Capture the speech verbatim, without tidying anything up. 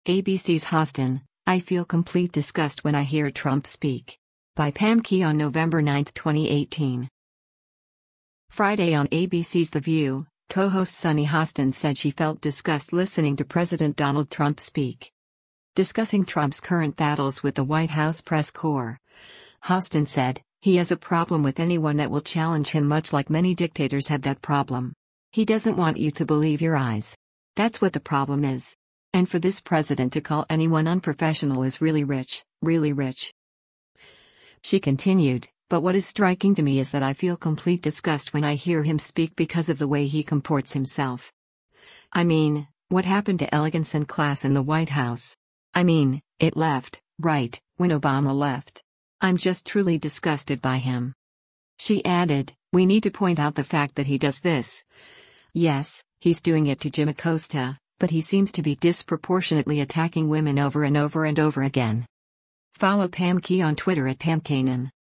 A B C's Hostin, I feel complete disgust when I hear Trump speak. By Pam Key on November ninth, twenty eighteen. Friday on A B C's The View, co-host Sunny Hostin said she felt disgust listening to President Donald Trump speak. Discussing Trump's current battles with the White House press corps, Hostin said, he has a problem with anyone that will challenge him, much like many dictators have that problem. He doesn't want you to believe your eyes. That's what the problem is. And for this president to call anyone unprofessional is really rich, really rich. She continued, but what is striking to me is that I feel complete disgust when I hear him speak because of the way he comports himself. I mean, what happened to elegance and class in the White House? I mean, it left, right, when Obama left. I'm just truly disgusted by him. She added, we need to point out the fact that he does this. Yes, he's doing it to Jim Acosta, but he seems to be disproportionately attacking women over and over and over again. Follow Pam Key on Twitter at Pam Kanan.